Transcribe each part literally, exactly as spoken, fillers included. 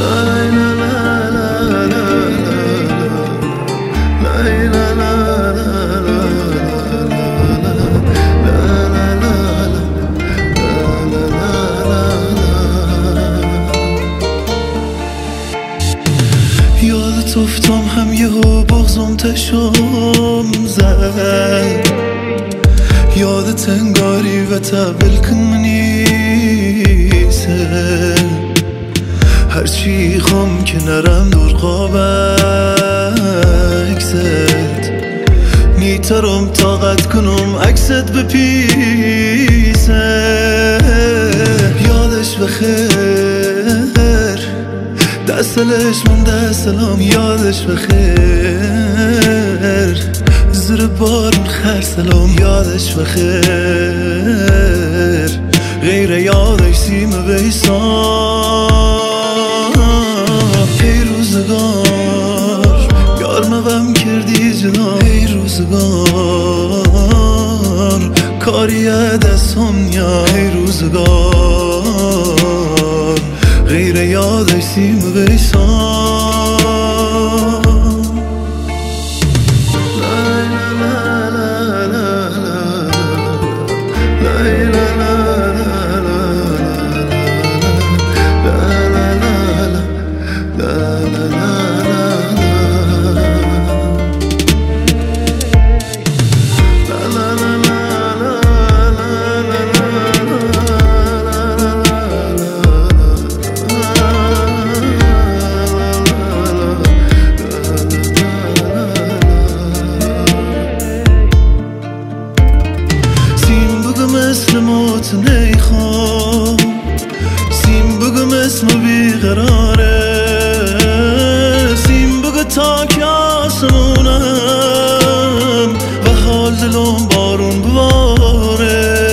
یادت افتام هم یهو بغضم تشم زد، یادت انگاری و تبل کن منیسه هرچی خم که نرم دور قابک زد نیترم طاقت کنم عکست بپیسه یادش بخیر دستلش من دستلام یادش بخیر زیر بارون خرسلام یادش بخیر غیر یادش سیم بیسان ای روزگار یار موام کردی جنا ای روزگار کاری دستم نیا ای روزگار غیر یادش سیم بیسان مثل موت نیخوام سیم بگم اسم بیقراره سیم بگو تا که آسمونم و حال دلم بارون بواره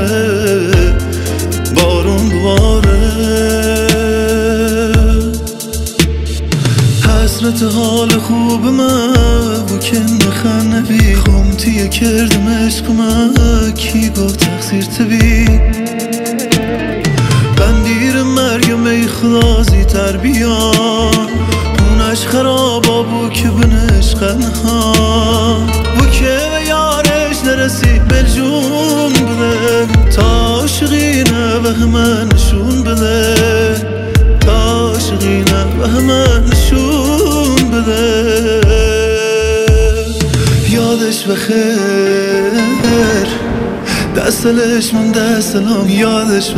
بارون بواره حسرت حال خوب من بکن بخن نبی خمتیه کردم عشقم کی گفت تقصیر تبی بندیر مریم ای خدا زی تربیان اونش خرابا بو که بنش قنها بو که به یارش نرسی بلجون بده تا عاشقینه به همه نشون بده تا عاشقینه به همه نشون بده یادش بخیر دستلش من دستلام یادش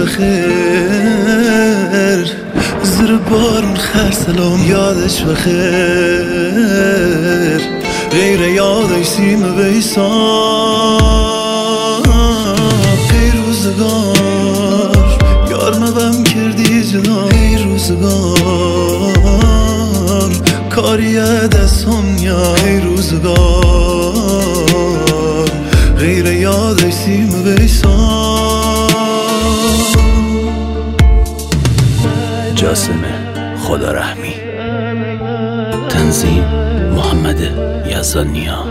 بخیر زیر بارون خرسلام یادش بخیر غیر یادش سیم بیسان ای روزگار یار موام کردی جنا ای روزگار کاری دستم نیا ای روزگار غیر یادش سیم بیسان جاسم خدا رحمی تنظیم محمد یزدانیا.